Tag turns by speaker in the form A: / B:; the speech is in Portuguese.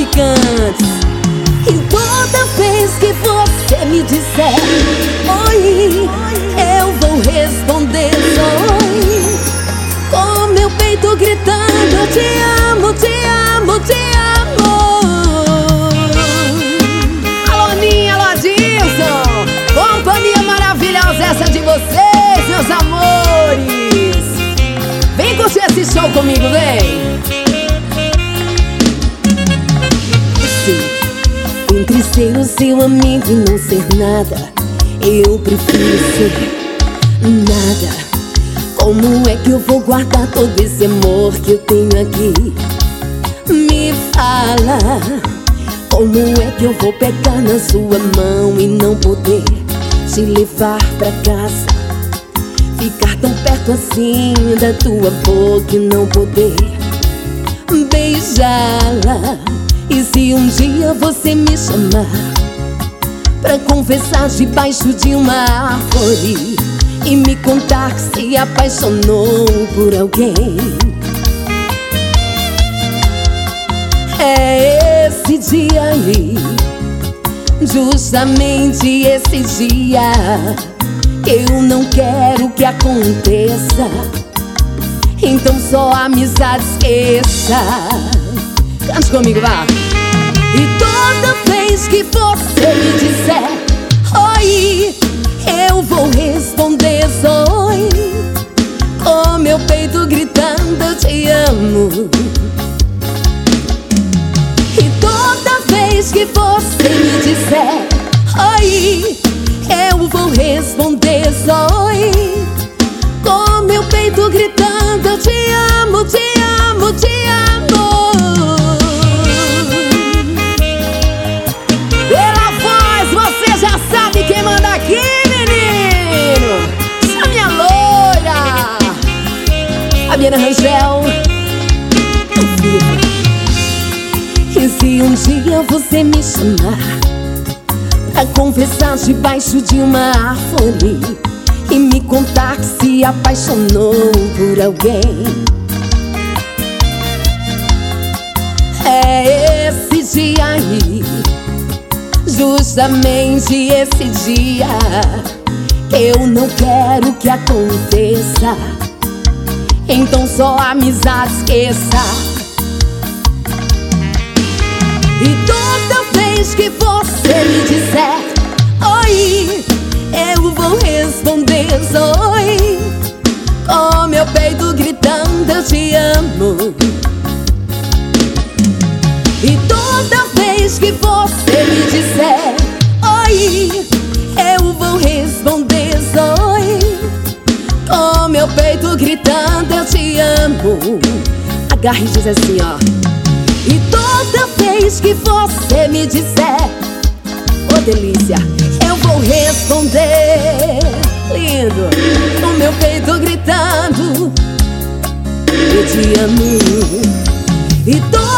A: traficantes. E toda vez que você me disser oi, eu vou responder oi, com meu peito gritando eu te amo, te amo, te amo. Alô Ninha, alô Adilson, companhia maravilhosa essa de vocês, meus amores. Vem curtir esse show comigo, vem. Entre ser o seu amigo e não ser nada, eu prefiro ser nada. Como é que eu vou guardar todo esse amor que eu tenho aqui? Me fala. Como é que eu vou pegar na sua mão e não poder te levar pra casa? Ficar tão perto assim da tua boca e não poder beijá-la. E se um dia você me chamar pra confessar debaixo de uma árvore e me contar que se apaixonou por alguém, é esse dia aí, justamente esse dia, eu não quero que aconteça. Então só a amizade esqueça. Cante comigo, vá. E toda vez que você me disser oi, eu vou responder oi, com meu peito gritando eu te amo. E toda vez que você me disser oi, eu vou responder oi, com meu peito gritando eu te amo, te amo, te amo. Pela voz você já sabe quem manda aqui, menino. Chame a loira Fabiana Rangel. E se um dia você me chamar pra confessar debaixo de uma árvore e me contar que se apaixonou por alguém, é esse dia aí, justamente esse dia, eu não quero que aconteça. Então só a amizade esqueça. E toda vez que você me disser oi, eu vou responder oi, com meu peito gritando eu te amo. E toda vez que você me disser oi, eu vou responder oi, com meu peito gritando eu te amo. Agarre e diz assim, ó. E toda vez que você me disser oh delícia, eu vou responder lindo, com meu peito gritando eu te amo. E